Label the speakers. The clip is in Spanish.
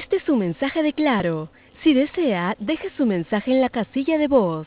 Speaker 1: Este es su mensaje de Claro. Si desea, deje su mensaje en la casilla de voz.